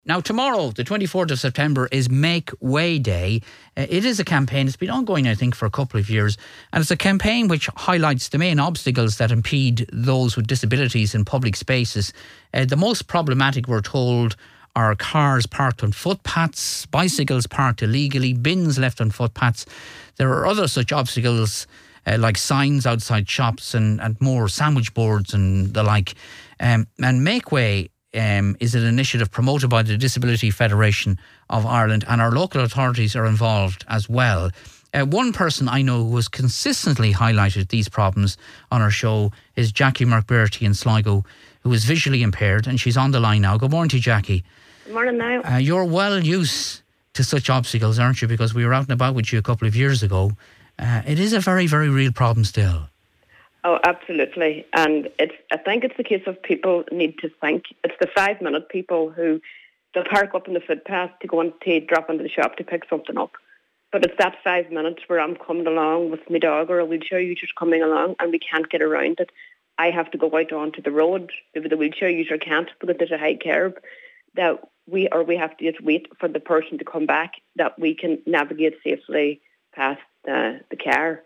Now, tomorrow, the 24th of September, is Make Way Day. It is a campaign. It's been ongoing, I think, for a couple of years. And it's a campaign which highlights the main obstacles that impede those with disabilities in public spaces. The most problematic, we're told, are cars parked on footpaths, bicycles parked illegally, bins left on footpaths. There are other such obstacles like signs outside shops and more sandwich boards and the like. And Make Way is an initiative promoted by the Disability Federation of Ireland, and our local authorities are involved as well. One person I know who has consistently highlighted these problems on our show is Jackie McBurty in Sligo, who is visually impaired, and she's on the line now. Good morning to you, Jackie. Good morning now. You're well used to such obstacles, aren't you? Because we were out and about with you a couple of years ago. It is a very, very real problem still. Oh, absolutely. And I think it's the case of people need to think. It's the 5-minute people who they'll park up in the footpath to go and to drop into the shop to pick something up. But it's that 5 minutes where I'm coming along with my dog or a wheelchair user coming along and we can't get around it. I have to go out onto the road. Maybe the wheelchair user can't because there's a high curb. That we have to just wait for the person to come back that we can navigate safely past the car.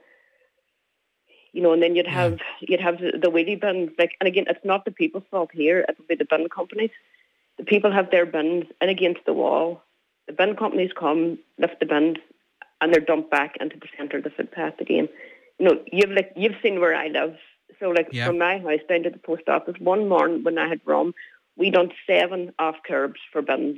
You know, and then you'd have the wheelie bins. And again, it's not the people's fault here. It would be the bin companies. The people have their bins in against the wall. The bin companies come, lift the bins, and they're dumped back into the centre of the footpath again. You know, you've seen where I live. So, from my house down to the post office, one morning when I had rum, we done 7 off curbs for bins.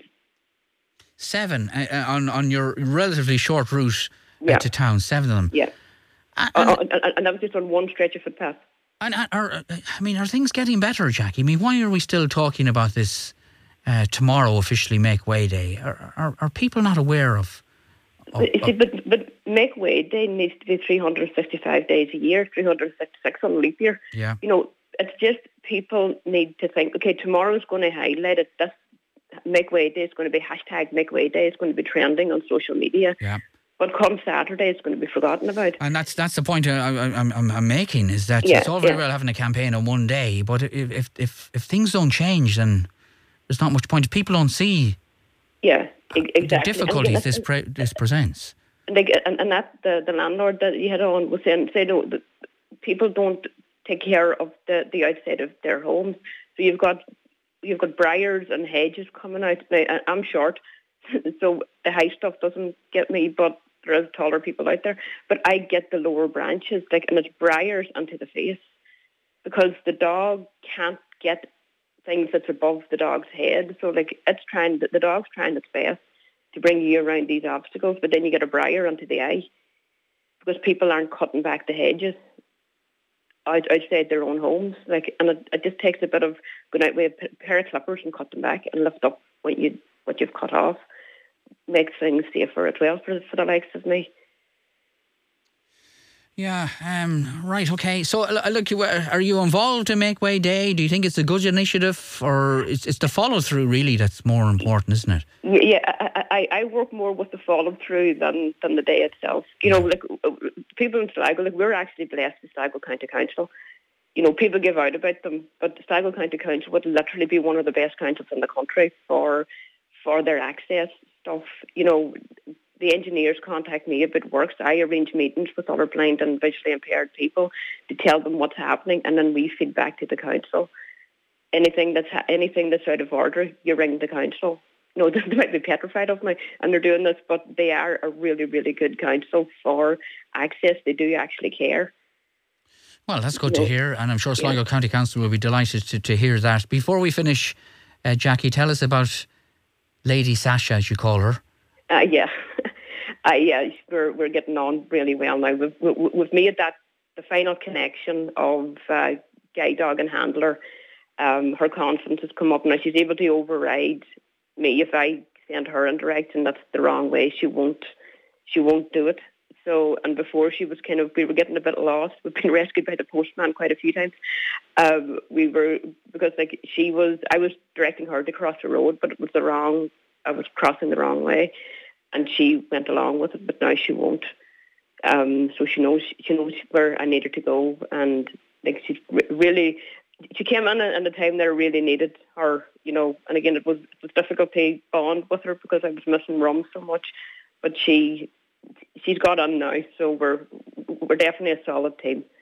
7 on your relatively short route to town. 7 of them. Yeah. And that was just on one stretch of footpath. And are things getting better, Jackie? I mean, why are we still talking about this tomorrow, officially Make Way Day? Are people not aware of... But Make Way Day needs to be 365 days a year, 366 on leap year. Yeah. You know, it's just people need to think, okay, tomorrow's going to highlight it. This Make Way Day is going to be hashtag Make Way Day. It's going to be trending on social media. Yeah. But come Saturday, it's going to be forgotten about. And that's the point I'm making, is that it's all very well having a campaign on one day, but if things don't change, then there's not much point. People don't see exactly the difficulties this presents. And that the landlord that you had on was saying no, that people don't take care of the outside of their homes. So you've got briars and hedges coming out. Now, I'm short, so the high stuff doesn't get me, but there is taller people out there. But I get the lower branches, and it's briars onto the face because the dog can't get things that's above the dog's head. So the dog's trying its best to bring you around these obstacles, but then you get a briar onto the eye because people aren't cutting back the hedges outside their own homes. And it just takes a bit of going out with a pair of clippers and cut them back and lift up what you've cut off. Makes things safer as well for the likes of me. Yeah, right, okay. So, look, are you involved in Make Way Day? Do you think it's a good initiative, or it's the follow-through really that's more important, isn't it? Yeah, I work more with the follow-through than the day itself. You know, people in Sligo, we're actually blessed with Sligo County Council. You know, people give out about them, but the Sligo County Council would literally be one of the best councils in the country for their access stuff. You know, the engineers contact me if it works. I arrange meetings with other blind and visually impaired people to tell them what's happening, and then we feed back to the council. Anything that's out of order, you ring the council. You know, they might be petrified of me, and they're doing this, but they are a really, really good council for access. They do actually care. Well, that's good to hear, and I'm sure Sligo County Council will be delighted to hear that. Before we finish, Jackie, tell us about Lady Sasha, as you call her. We're getting on really well now. We've made that the final connection of guide dog and handler. Her confidence has come up now. She's able to override me if I send her in direction that's the wrong way. She won't do it. So, and before she was we were getting a bit lost. We've been rescued by the postman quite a few times. I was directing her to cross the road, but it was I was crossing the wrong way, and she went along with it, but now she won't. So she knows where I need her to go, and she's really, she came in the time that I really needed her, and again, it was difficult to bond with her because I was missing Rum so much, but she's got on now, so we're definitely a solid team.